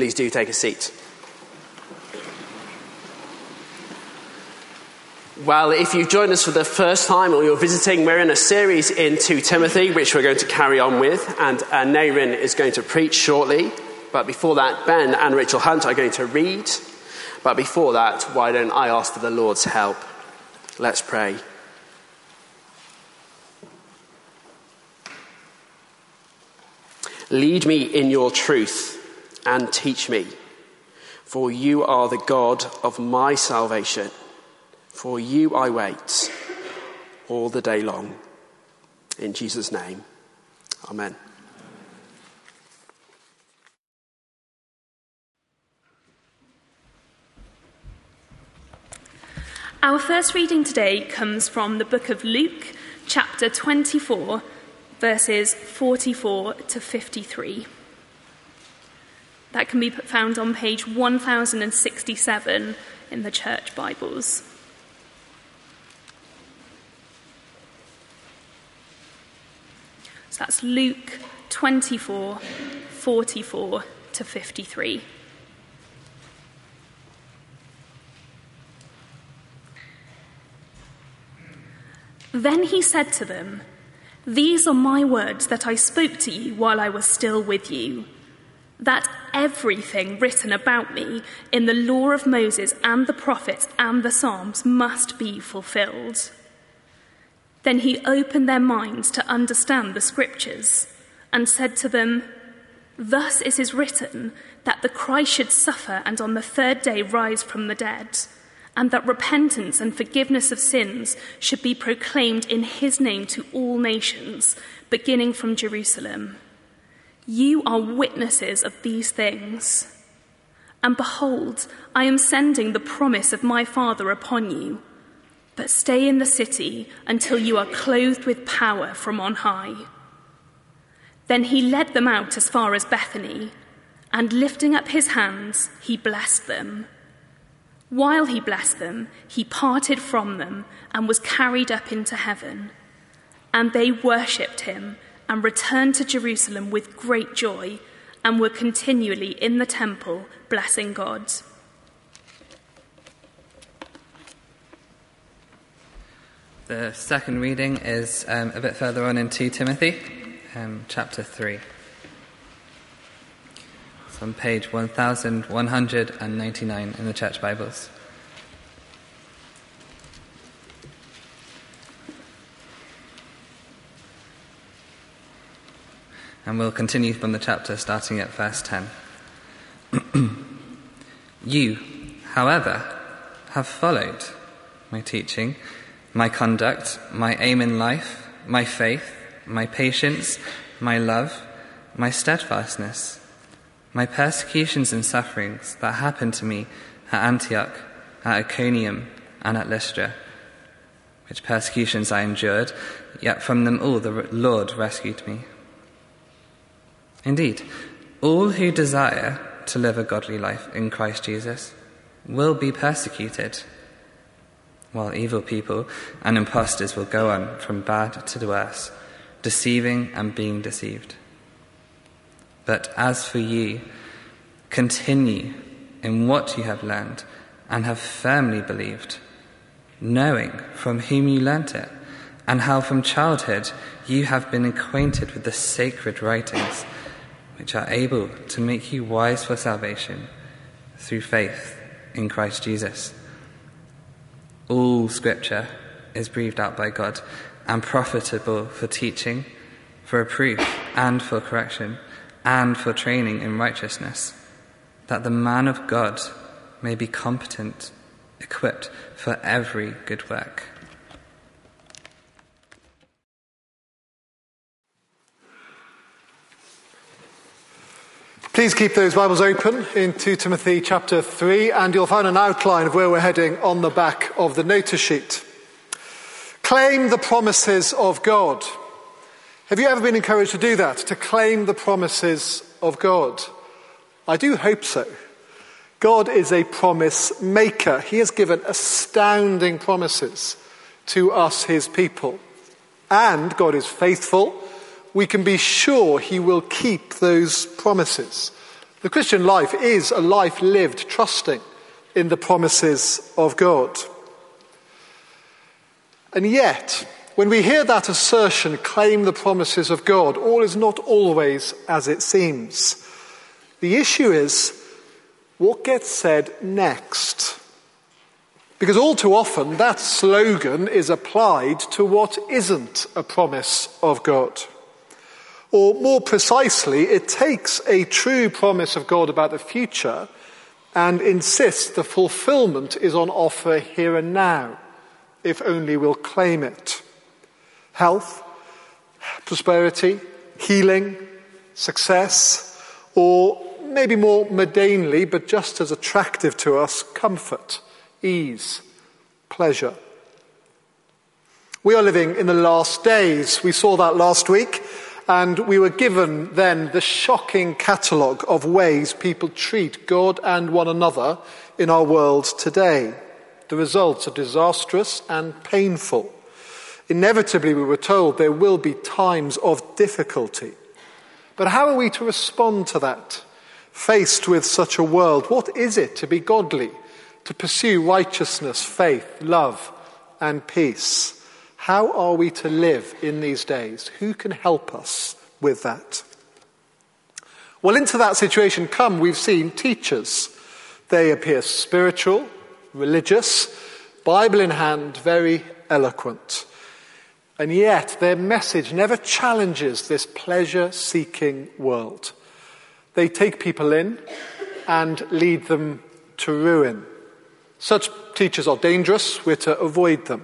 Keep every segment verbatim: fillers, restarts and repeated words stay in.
Please do take a seat. Well, if you've joined us for the first time or you're visiting, we're in a series in Second Timothy, which we're going to carry on with, and uh, Nairin is going to preach shortly. But before that, Ben and Rachel Hunt are going to read. But before that, why don't I ask for the Lord's help? Let's pray. Lead me in your truth and teach me, for you are the God of my salvation. For you I wait all the day long. In Jesus' name, amen. Our first reading today comes from the book of Luke, chapter twenty-four, verses forty-four to fifty-three. That can be found on page one thousand sixty-seven in the Church Bibles. So that's Luke twenty-four, forty-four to fifty-three. Then he said to them, "These are my words that I spoke to you while I was still with you, that everything written about me in the law of Moses and the prophets and the Psalms must be fulfilled." Then he opened their minds to understand the scriptures and said to them, "Thus it is written that the Christ should suffer and on the third day rise from the dead, and that repentance and forgiveness of sins should be proclaimed in his name to all nations, beginning from Jerusalem. You are witnesses of these things. And behold, I am sending the promise of my Father upon you. But stay in the city until you are clothed with power from on high." Then he led them out as far as Bethany, and lifting up his hands, he blessed them. While he blessed them, he parted from them and was carried up into heaven. And they worshipped him and returned to Jerusalem with great joy, and were continually in the temple blessing God. The second reading is um, a bit further on in Second Timothy, um, chapter three. It's on page one thousand one hundred ninety-nine in the Church Bibles. And we'll continue from the chapter starting at verse ten. You, however, have followed my teaching, my conduct, my aim in life, my faith, my patience, my love, my steadfastness, my persecutions and sufferings that happened to me at Antioch, at Iconium, and at Lystra, which persecutions I endured, yet from them all the Lord rescued me. Indeed, all who desire to live a godly life in Christ Jesus will be persecuted, while evil people and impostors will go on from bad to worse, deceiving and being deceived. But as for you, continue in what you have learned and have firmly believed, knowing from whom you learnt it, and how from childhood you have been acquainted with the sacred writings, which are able to make you wise for salvation through faith in Christ Jesus. All scripture is breathed out by God and profitable for teaching, for reproof, and for correction, and for training in righteousness, that the man of God may be competent, equipped for every good work. Please keep those Bibles open in Second Timothy chapter three, and you'll find an outline of where we're heading on the back of the notice sheet. Claim the promises of God. Have you ever been encouraged to do that, to claim the promises of God? I do hope so. God is a promise maker. He has given astounding promises to us, his people. And God is faithful. We can be sure he will keep those promises. The Christian life is a life lived trusting in the promises of God. And yet, when we hear that assertion, claim the promises of God, all is not always as it seems. The issue is, what gets said next? Because all too often, that slogan is applied to what isn't a promise of God. Or more precisely, it takes a true promise of God about the future and insists the fulfillment is on offer here and now, if only we'll claim it. Health, prosperity, healing, success, or maybe more mundanely, but just as attractive to us, comfort, ease, pleasure. We are living in the last days. We saw that last week, and we were given then the shocking catalogue of ways people treat God and one another in our world today. The results are disastrous and painful. Inevitably, we were told there will be times of difficulty. But how are we to respond to that? Faced with such a world, what is it to be godly, to pursue righteousness, faith, love, and peace? How are we to live in these days? Who can help us with that? Well, into that situation come, we've seen teachers. They appear spiritual, religious, Bible in hand, very eloquent. And yet their message never challenges this pleasure-seeking world. They take people in and lead them to ruin. Such teachers are dangerous. We're to avoid them.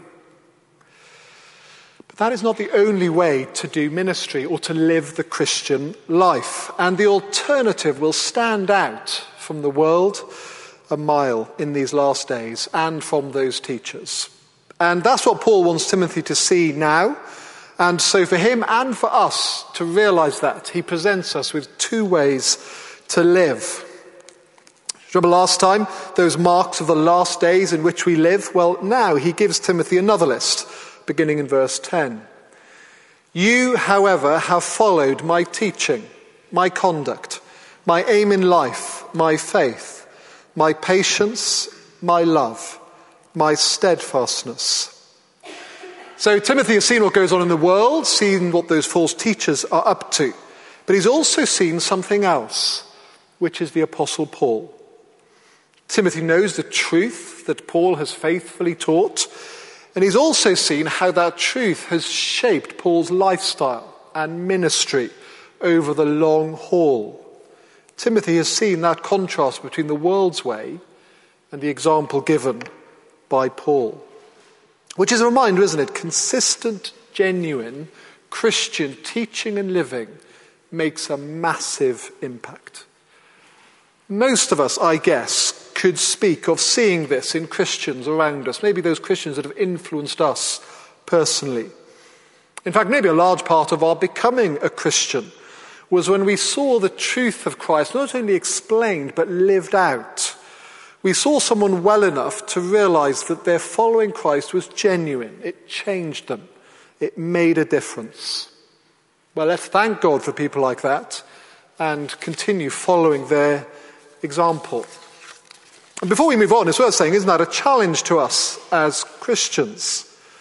But that is not the only way to do ministry or to live the Christian life. And the alternative will stand out from the world a mile in these last days and from those teachers. And that's what Paul wants Timothy to see now. And so for him and for us to realize that, he presents us with two ways to live. Remember last time, those marks of the last days in which we live? Well, now he gives Timothy another list, beginning in verse ten. You, however, have followed my teaching, my conduct, my aim in life, my faith, my patience, my love, my steadfastness. So Timothy has seen what goes on in the world, seen what those false teachers are up to. But he's also seen something else, which is the Apostle Paul. Timothy knows the truth that Paul has faithfully taught, and he's also seen how that truth has shaped Paul's lifestyle and ministry over the long haul. Timothy has seen that contrast between the world's way and the example given by Paul. Which is a reminder, isn't it? Consistent, genuine Christian teaching and living makes a massive impact. Most of us, I guess, could speak of seeing this in Christians around us, maybe those Christians that have influenced us personally. In fact, maybe a large part of our becoming a Christian was when we saw the truth of Christ not only explained but lived out. We saw someone well enough to realize that their following Christ was genuine. It changed them. It made a difference. Well, let's thank God for people like that and continue following their example. And before we move on, it's worth saying, isn't that a challenge to us as Christians?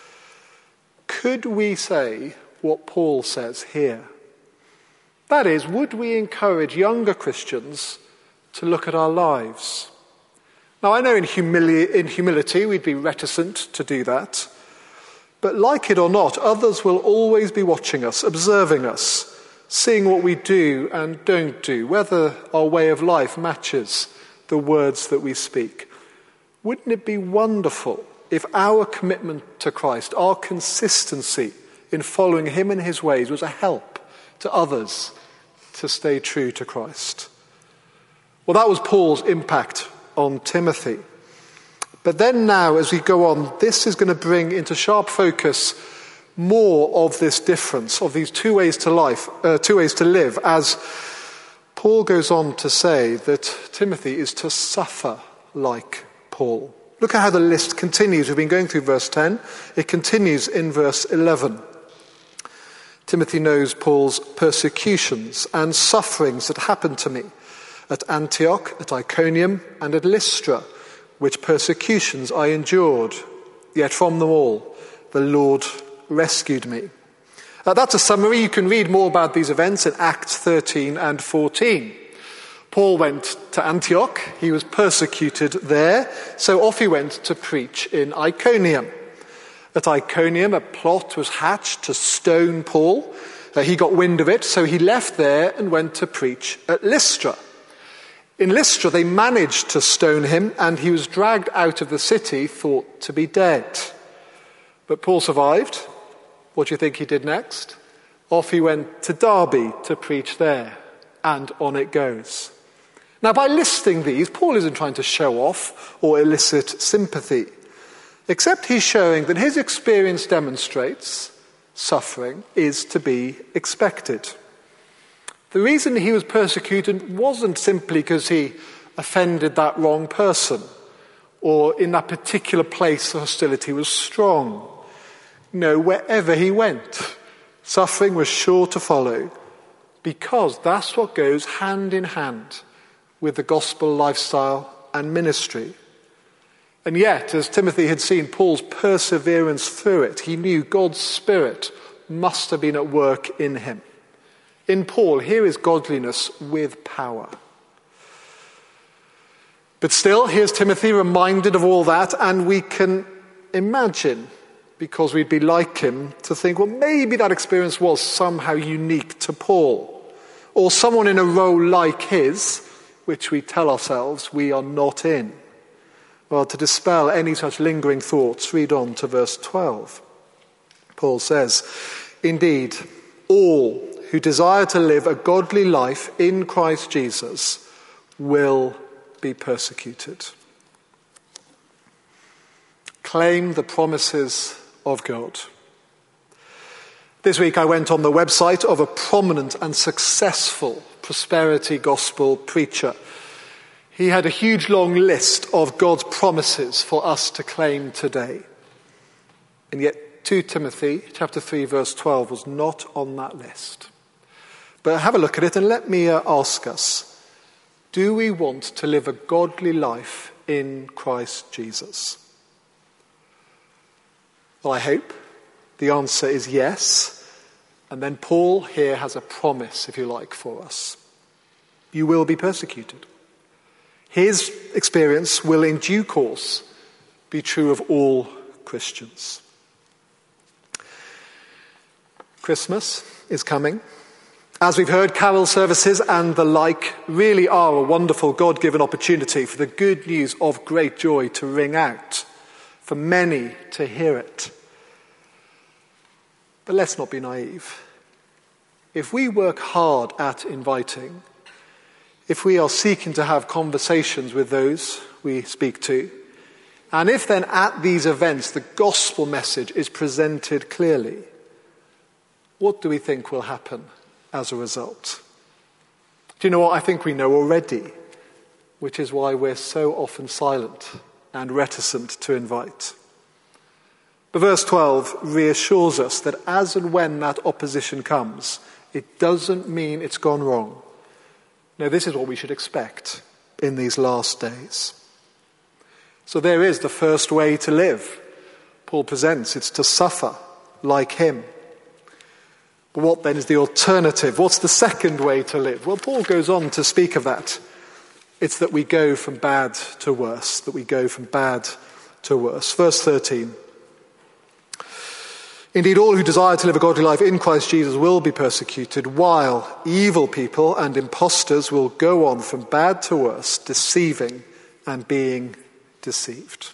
Could we say what Paul says here? That is, would we encourage younger Christians to look at our lives? Now, I know in, humili- in humility we'd be reticent to do that, but like it or not, others will always be watching us, observing us, seeing what we do and don't do, whether our way of life matches the words that we speak. Wouldn't it be wonderful if our commitment to Christ, our consistency in following him and his ways was a help to others to stay true to Christ? Well, that was Paul's impact on Timothy. But then now, as we go on, this is going to bring into sharp focus more of this difference, of these two ways to life, uh, two ways to live, as Paul goes on to say that Timothy is to suffer like Paul. Look at how the list continues. We've been going through verse ten. It continues in verse eleven. Timothy knows Paul's persecutions and sufferings that happened to me, at Antioch, at Iconium, and at Lystra, which persecutions I endured. Yet from them all the Lord rescued me. Uh, that's a summary. You can read more about these events in Acts thirteen and fourteen. Paul went to Antioch. He was persecuted there, so off he went to preach in Iconium. At Iconium, a plot was hatched to stone Paul. Uh, he got wind of it, so he left there and went to preach at Lystra. In Lystra, they managed to stone him, and he was dragged out of the city, thought to be dead. But Paul survived. What do you think he did next? Off he went to Derbe to preach there, and on it goes. Now, by listing these, Paul isn't trying to show off or elicit sympathy, except he's showing that his experience demonstrates suffering is to be expected. The reason he was persecuted wasn't simply because he offended that wrong person, or in that particular place the hostility was strong. No, wherever he went, suffering was sure to follow, because that's what goes hand in hand with the gospel lifestyle and ministry. And yet, as Timothy had seen Paul's perseverance through it, he knew God's Spirit must have been at work in him. In Paul, here is godliness with power. But still, here's Timothy reminded of all that, and we can imagine, because we'd be like him, to think, well, maybe that experience was somehow unique to Paul, or someone in a role like his, which we tell ourselves we are not in. Well, to dispel any such lingering thoughts, read on to verse twelve. Paul says, "Indeed, all who desire to live a godly life in Christ Jesus will be persecuted." Claim the promises of God. This week I went on the website of a prominent and successful prosperity gospel preacher. He had a huge long list of God's promises for us to claim today. And yet Second Timothy chapter three verse twelve was not on that list. But have a look at it and let me uh, ask us, do we want to live a godly life in Christ Jesus? Well, I hope the answer is yes. And then Paul here has a promise, if you like, for us. You will be persecuted. His experience will in due course be true of all Christians. Christmas is coming. As we've heard, carol services and the like really are a wonderful God-given opportunity for the good news of great joy to ring out, for many to hear it. But let's not be naive. If we work hard at inviting, if we are seeking to have conversations with those we speak to, and if then at these events the gospel message is presented clearly, what do we think will happen as a result? Do you know what I think we know already, which is why we're so often silent and reticent to invite. But verse twelve reassures us that as and when that opposition comes, it doesn't mean it's gone wrong. No, this is what we should expect in these last days. So there is the first way to live. Paul presents, it's to suffer like him. But what then is the alternative? What's the second way to live? Well, Paul goes on to speak of that. It's that we go from bad to worse, that we go from bad to worse. Verse thirteen. Indeed, all who desire to live a godly life in Christ Jesus will be persecuted, while evil people and impostors will go on from bad to worse, deceiving and being deceived.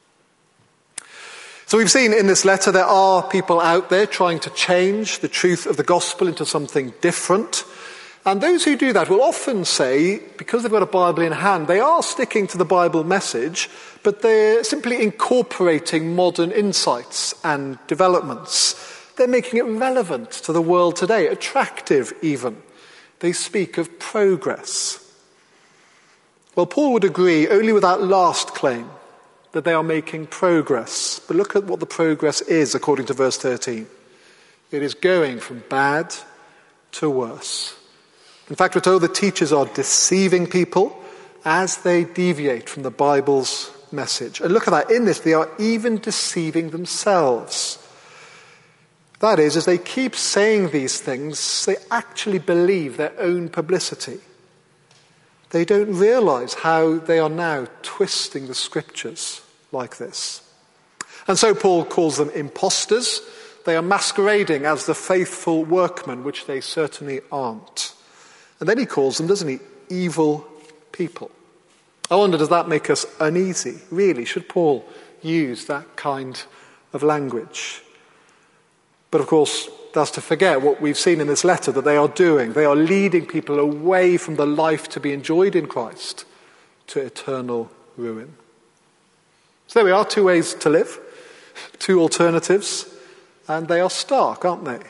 So we've seen in this letter there are people out there trying to change the truth of the gospel into something different. And those who do that will often say, because they've got a Bible in hand, they are sticking to the Bible message, but they're simply incorporating modern insights and developments. They're making it relevant to the world today, attractive even. They speak of progress. Well, Paul would agree only with that last claim, that they are making progress. But look at what the progress is according to verse thirteen. It is going from bad to worse. In fact, we're told the teachers are deceiving people as they deviate from the Bible's message. And look at that. In this, they are even deceiving themselves. That is, as they keep saying these things, they actually believe their own publicity. They don't realize how they are now twisting the scriptures like this. And so Paul calls them impostors. They are masquerading as the faithful workmen, which they certainly aren't. And then he calls them, doesn't he, evil people. I wonder, does that make us uneasy? Really, should Paul use that kind of language? But of course, that's to forget what we've seen in this letter that they are doing. They are leading people away from the life to be enjoyed in Christ to eternal ruin. So there we are, two ways to live, two alternatives, and they are stark, aren't they?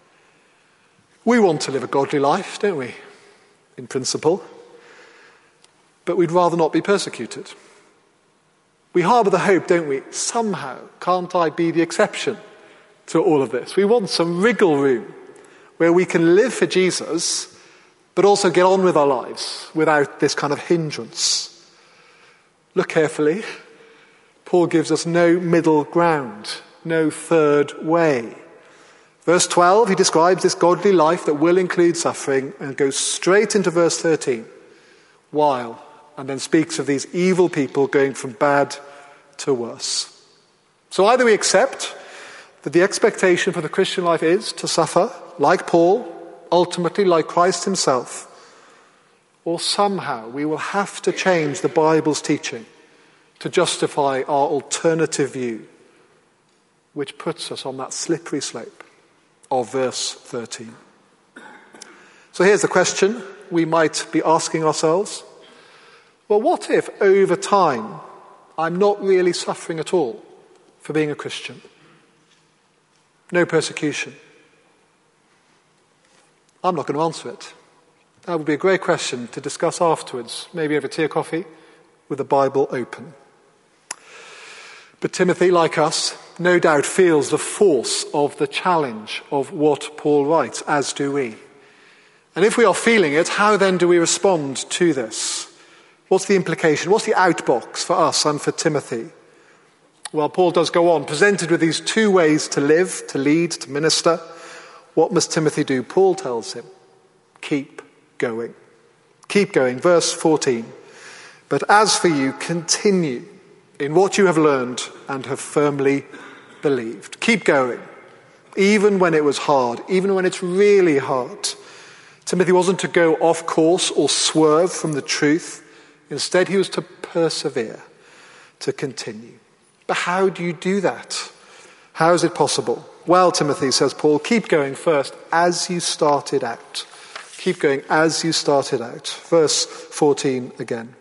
We want to live a godly life, don't we, in principle, but we'd rather not be persecuted. We harbour the hope, don't we, somehow, can't I be the exception to all of this? We want some wriggle room where we can live for Jesus, but also get on with our lives without this kind of hindrance. Look carefully. Paul gives us no middle ground, no third way. Verse twelve, he describes this godly life that will include suffering and goes straight into verse thirteen, while, and then speaks of these evil people going from bad to worse. So either we accept that the expectation for the Christian life is to suffer, like Paul, ultimately like Christ himself, or somehow we will have to change the Bible's teaching to justify our alternative view, which puts us on that slippery slope of verse thirteen. So here's the question we might be asking ourselves. Well, what if over time I'm not really suffering at all for being a Christian? No persecution. I'm not going to answer it. That would be a great question to discuss afterwards, maybe over tea or coffee, with the Bible open. But Timothy, like us, no doubt feels the force of the challenge of what Paul writes, as do we. And if we are feeling it, how then do we respond to this? What's the implication? What's the outbox for us and for Timothy? Well, Paul does go on, presented with these two ways to live, to lead, to minister. What must Timothy do? Paul tells him, keep going. Keep going. Verse fourteen. But as for you, continue in what you have learned and have firmly believed. Keep going, even when it was hard, even when it's really hard. Timothy wasn't to go off course or swerve from the truth. Instead, he was to persevere, to continue. But how do you do that? How is it possible? Well, Timothy, says Paul, keep going first as you started out. Keep going as you started out. Verse fourteen again.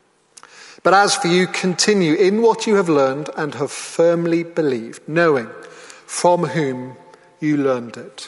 But as for you, continue in what you have learned and have firmly believed, knowing from whom you learned it.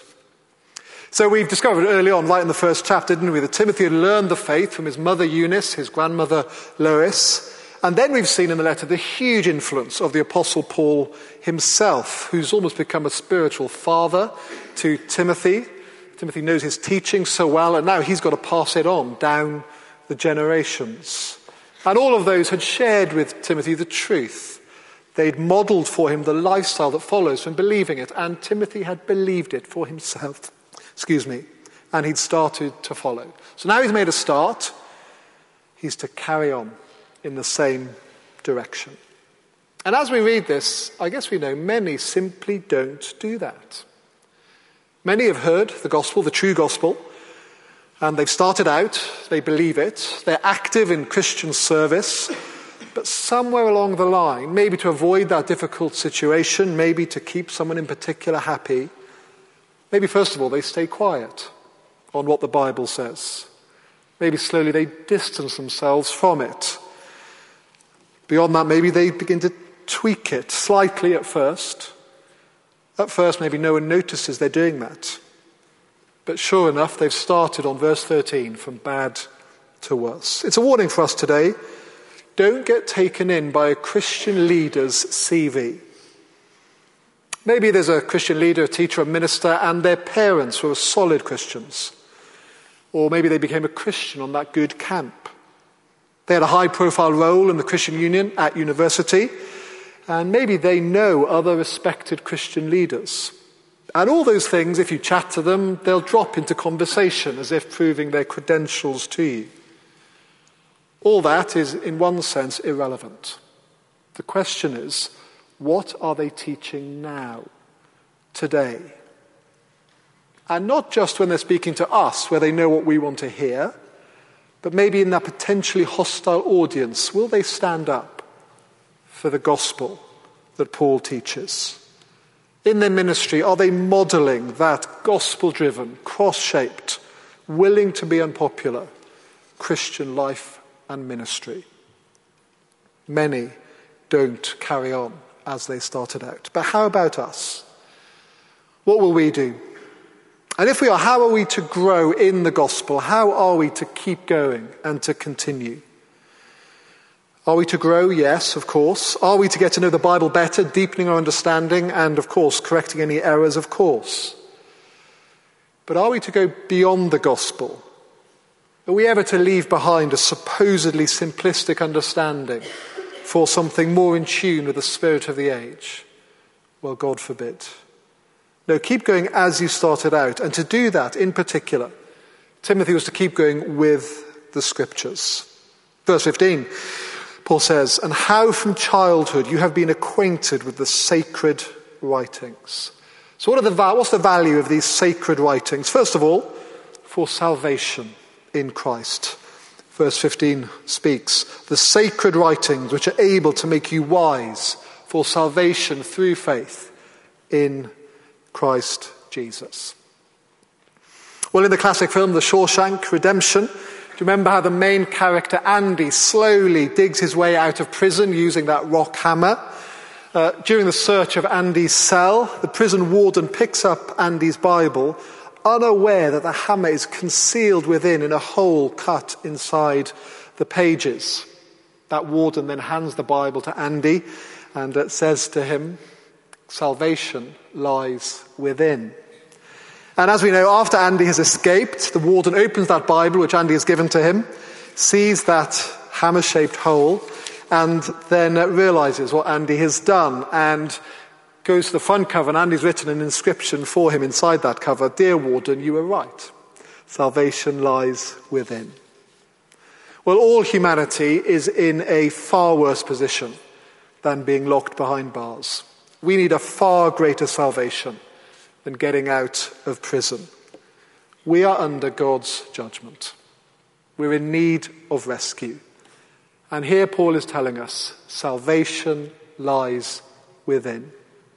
So we've discovered early on, right in the first chapter, didn't we, that Timothy had learned the faith from his mother Eunice, his grandmother Lois. And then we've seen in the letter the huge influence of the Apostle Paul himself, who's almost become a spiritual father to Timothy. Timothy knows his teaching so well, and now he's got to pass it on down the generations. And all of those had shared with Timothy the truth. They'd modelled for him the lifestyle that follows from believing it, and Timothy had believed it for himself. Excuse me. And he'd started to follow. So now he's made a start. He's to carry on in the same direction. And as we read this, I guess we know many simply don't do that. Many have heard the gospel, the true gospel, and they've started out, they believe it, they're active in Christian service, but somewhere along the line, maybe to avoid that difficult situation, maybe to keep someone in particular happy, maybe first of all they stay quiet on what the Bible says. Maybe slowly they distance themselves from it. Beyond that, maybe they begin to tweak it slightly at first. At first, maybe no one notices they're doing that. But sure enough, they've started on verse thirteen, from bad to worse. It's a warning for us today. Don't get taken in by a Christian leader's C V. Maybe there's a Christian leader, a teacher, a minister, and their parents who are solid Christians. Or maybe they became a Christian on that good camp. They had a high-profile role in the Christian Union at university, and maybe they know other respected Christian leaders. And all those things, if you chat to them, they'll drop into conversation as if proving their credentials to you. All that is, in one sense, irrelevant. The question is, what are they teaching now, today? And not just when they're speaking to us, where they know what we want to hear, but maybe in that potentially hostile audience, will they stand up for the gospel that Paul teaches? In their ministry, are they modelling that gospel-driven, cross-shaped, willing to be unpopular Christian life and ministry? Many don't carry on as they started out. But how about us? What will we do? And if we are, how are we to grow in the gospel? How are we to keep going and to continue? Are we to grow? Yes, of course. Are we to get to know the Bible better, deepening our understanding and, of course, correcting any errors? Of course. But are we to go beyond the gospel? Are we ever to leave behind a supposedly simplistic understanding for something more in tune with the spirit of the age? Well, God forbid. No, keep going as you started out. And to do that, in particular, Timothy was to keep going with the Scriptures. Verse fifteen, Paul says, "And how from childhood you have been acquainted with the sacred writings." So what are the what's the value of these sacred writings? First of all, for salvation in Christ. Verse fifteen speaks, "The sacred writings which are able to make you wise for salvation through faith in Christ Jesus." Well, in the classic film, The Shawshank Redemption, do you remember how the main character, Andy, slowly digs his way out of prison using that rock hammer? Uh, during the search of Andy's cell, the prison warden picks up Andy's Bible, unaware that the hammer is concealed within in a hole cut inside the pages. That warden then hands the Bible to Andy and uh, says to him, "Salvation lies within." And as we know, after Andy has escaped, the warden opens that Bible which Andy has given to him, sees that hammer-shaped hole, and then realises what Andy has done and goes to the front cover, and Andy's written an inscription for him inside that cover, "Dear warden, you were right. Salvation lies within." Well, all humanity is in a far worse position than being locked behind bars. We need a far greater salvation than getting out of prison. We are under God's judgment. We're in need of rescue. And here Paul is telling us, salvation lies within.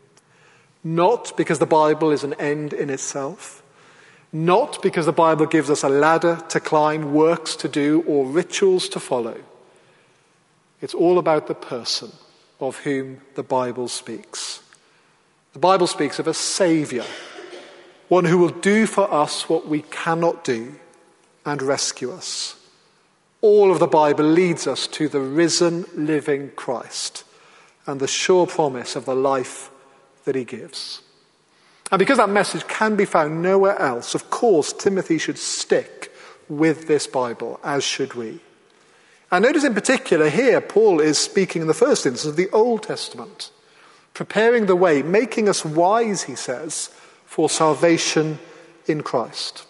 Not because the Bible is an end in itself. Not because the Bible gives us a ladder to climb, works to do, or rituals to follow. It's all about the person of whom the Bible speaks. The Bible speaks of a Saviour, one who will do for us what we cannot do and rescue us. All of the Bible leads us to the risen, living Christ and the sure promise of the life that he gives. And because that message can be found nowhere else, of course, Timothy should stick with this Bible, as should we. And notice in particular here, Paul is speaking in the first instance of the Old Testament, preparing the way, making us wise, he says, for salvation in Christ.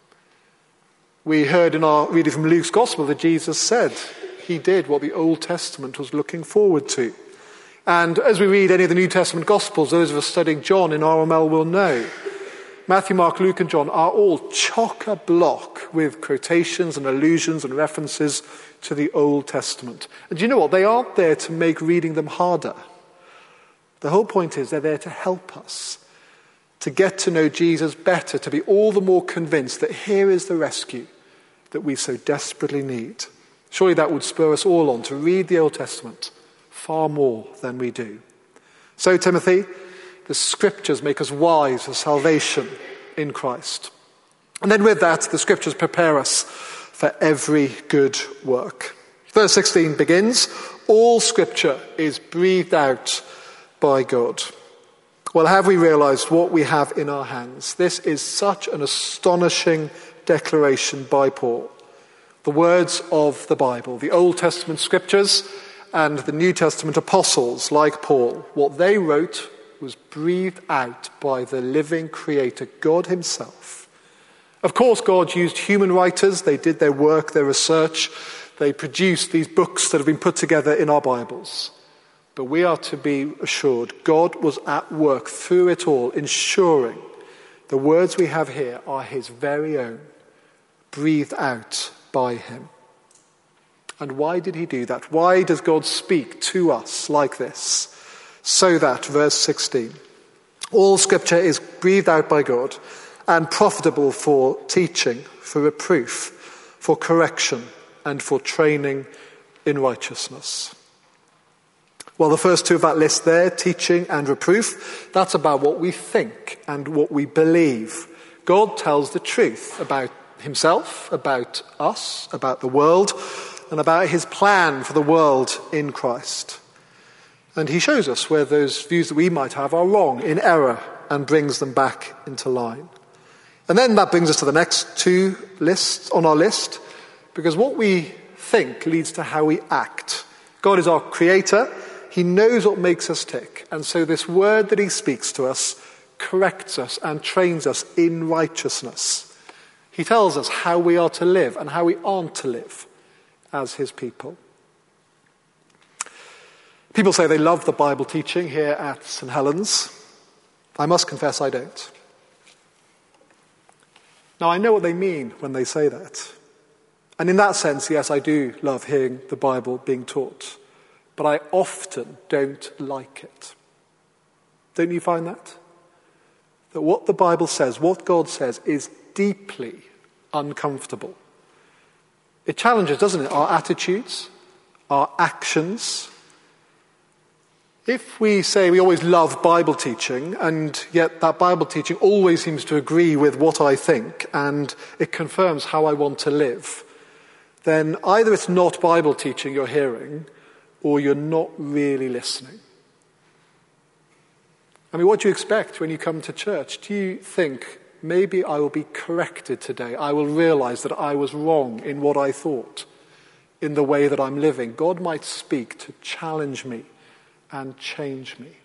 We heard in our reading from Luke's Gospel that Jesus said he did what the Old Testament was looking forward to. And as we read any of the New Testament Gospels, those of us studying John in R M L will know, Matthew, Mark, Luke and John are all chock-a-block with quotations and allusions and references to the Old Testament. And do you know what? They aren't there to make reading them harder. The whole point is they're there to help us, to get to know Jesus better, to be all the more convinced that here is the rescue that we so desperately need. Surely that would spur us all on to read the Old Testament far more than we do. So, Timothy, the Scriptures make us wise for salvation in Christ. And then with that, the Scriptures prepare us for every good work. Verse sixteen begins, all Scripture is breathed out by God. Well, have we realized what we have in our hands? This is such an astonishing declaration by Paul. The words of the Bible, the Old Testament scriptures and the New Testament apostles like Paul, what they wrote was breathed out by the living creator, God himself. Of course, God used human writers. They did their work, their research. They produced these books that have been put together in our Bibles. But we are to be assured God was at work through it all, ensuring the words we have here are his very own, breathed out by him. And why did he do that? Why does God speak to us like this? So that, verse sixteen, all scripture is breathed out by God and profitable for teaching, for reproof, for correction, and for training in righteousness. Well, the first two of that list there, teaching and reproof, that's about what we think and what we believe. God tells the truth about himself, about us, about the world, and about his plan for the world in Christ. And he shows us where those views that we might have are wrong, in error, and brings them back into line. And then that brings us to the next two lists on our list, because what we think leads to how we act. God is our creator. He knows what makes us tick. And so this word that he speaks to us corrects us and trains us in righteousness. He tells us how we are to live and how we aren't to live as his people. People say they love the Bible teaching here at St Helens. I must confess I don't. Now, I know what they mean when they say that. And in that sense, yes, I do love hearing the Bible being taught. But I often don't like it. Don't you find that? That what the Bible says, what God says, is deeply uncomfortable. It challenges, doesn't it, our attitudes, our actions. If we say we always love Bible teaching, and yet that Bible teaching always seems to agree with what I think, and it confirms how I want to live, then either it's not Bible teaching you're hearing, or you're not really listening. I mean, what do you expect when you come to church? Do you think, maybe I will be corrected today? I will realize that I was wrong in what I thought, in the way that I'm living. God might speak to challenge me and change me.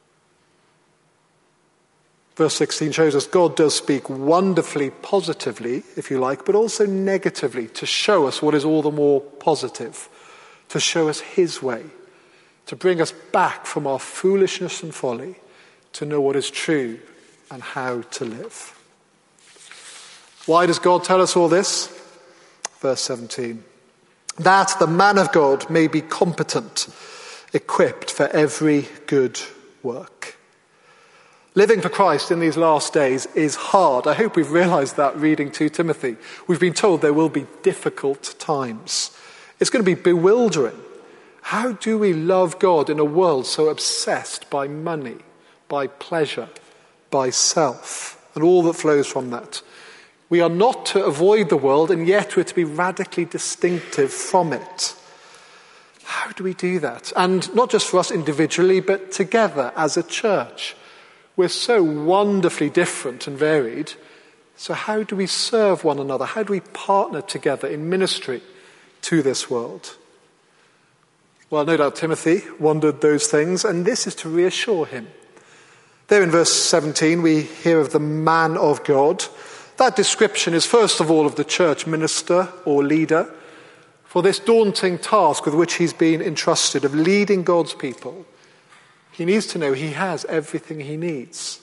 Verse sixteen shows us God does speak wonderfully positively, if you like, but also negatively to show us what is all the more positive, to show us his way, to bring us back from our foolishness and folly, to know what is true and how to live. Why does God tell us all this? Verse seventeen. That the man of God may be competent, equipped for every good work. Living for Christ in these last days is hard. I hope we've realized that reading Second Timothy. We've been told there will be difficult times. It's going to be bewildering. How do we love God in a world so obsessed by money, by pleasure, by self, and all that flows from that? We are not to avoid the world, and yet we're to be radically distinctive from it. How do we do that? And not just for us individually, but together as a church. We're so wonderfully different and varied. So how do we serve one another? How do we partner together in ministry to this world? Well, no doubt Timothy wondered those things, and this is to reassure him. There in verse seventeen, we hear of the man of God. That description is first of all of the church minister or leader for this daunting task with which he's been entrusted of leading God's people. He needs to know he has everything he needs.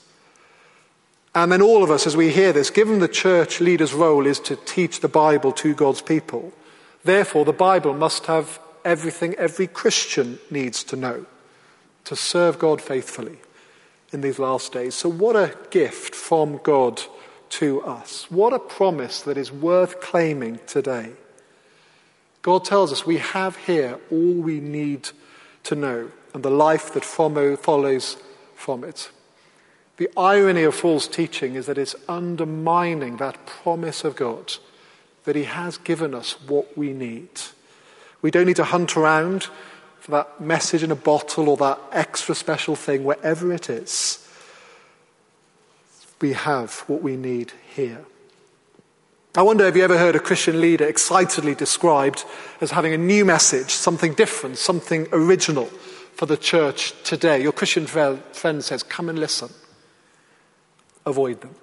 And then all of us, as we hear this, given the church leader's role is to teach the Bible to God's people, therefore the Bible must have everything every Christian needs to know to serve God faithfully in these last days. So what a gift from God to us. What a promise that is worth claiming today. God tells us we have here all we need to know and the life that follows from it. The irony of false teaching is that it's undermining that promise of God that he has given us what we need. We don't need to hunt around for that message in a bottle or that extra special thing, wherever it is. We have what we need here. I wonder if you ever heard a Christian leader excitedly described as having a new message, something different, something original for the church today. Your Christian friend says, come and listen. Avoid them.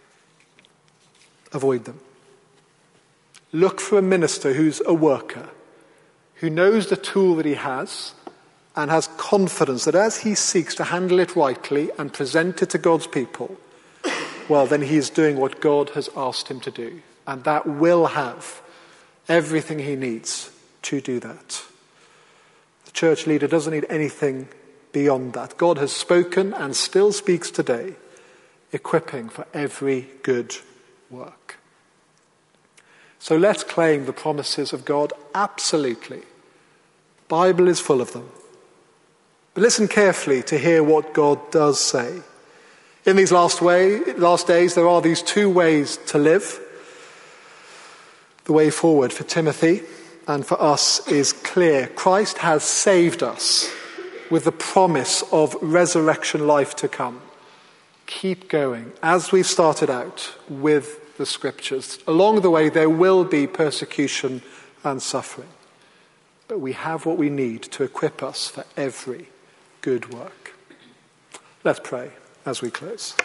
Avoid them. Look for a minister who's a worker, who knows the tool that he has and has confidence that as he seeks to handle it rightly and present it to God's people, well, then he is doing what God has asked him to do. And that will have everything he needs to do that. The church leader doesn't need anything beyond that. God has spoken and still speaks today, equipping for every good work. So let's claim the promises of God absolutely. The Bible is full of them. But listen carefully to hear what God does say. In these last way, last days, there are these two ways to live. The way forward for Timothy and for us is clear. Christ has saved us with the promise of resurrection life to come. Keep going, as we've started out, with the scriptures. Along the way, there will be persecution and suffering. But we have what we need to equip us for every good work. Let's pray as we close.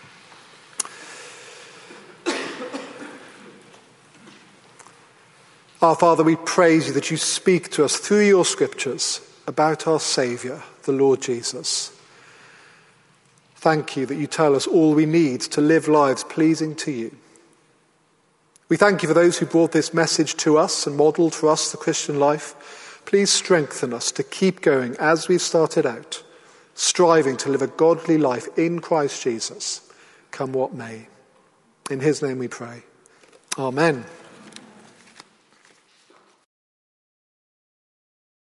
Our Father, we praise you that you speak to us through your scriptures about our Saviour, the Lord Jesus. Thank you that you tell us all we need to live lives pleasing to you. We thank you for those who brought this message to us and modelled for us the Christian life. Please strengthen us to keep going as we've started out, striving to live a godly life in Christ Jesus, come what may. In his name we pray. Amen.